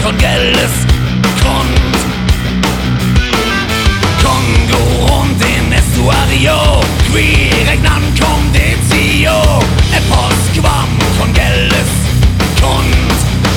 con gelles Grund. Kongo und in Estuario, qui regnan conditio, e post quam con gelles Grund.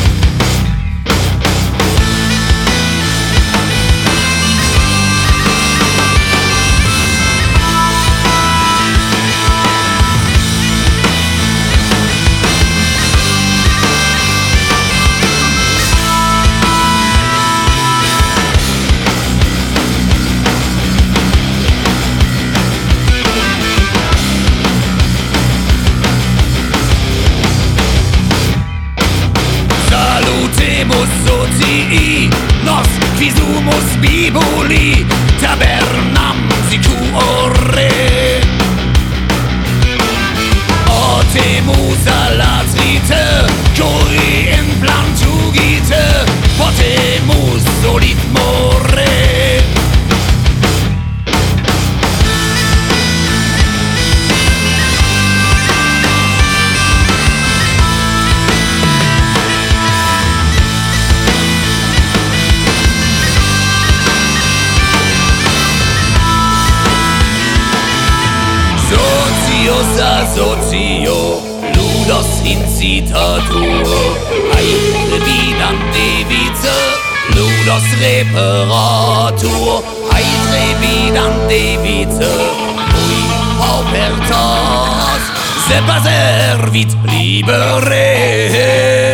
Sotii, nos quisumus bibuli, tabernam sicuore. Otemus alatrite, cori in plantugite, potemus solit more. Socio, ludos incitator, aetre vidam device, ludos reparator, aetre vidam device, cui paupertas, sepa servit libere.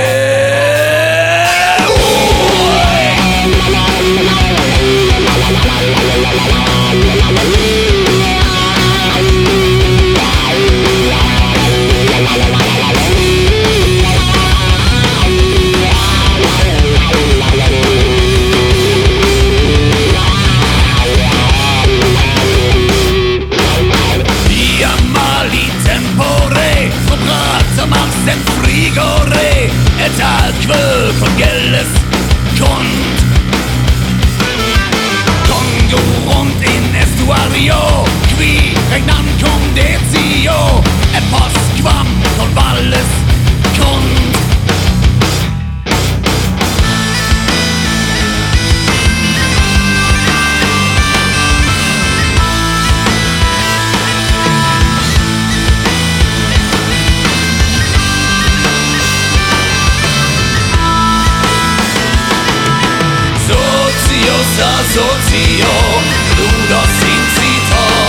En frigore et alque con gelles Grund. Kongo und in Estuario, qui regnan conditio, et post quam con valles Grund. Socio, ludos incitator.